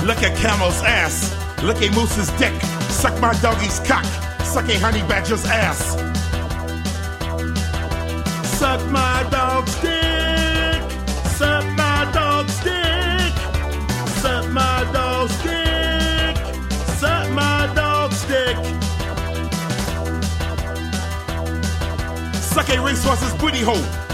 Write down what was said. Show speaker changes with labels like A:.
A: Look at camel's ass. Look at moose's dick. Suck my doggy's cock. Suck a honey badger's ass. Suck my dog's dick. Suck my dog's dick. Suck my dog's dick. Suck my dog's dick. Suck a racehorse's booty hole.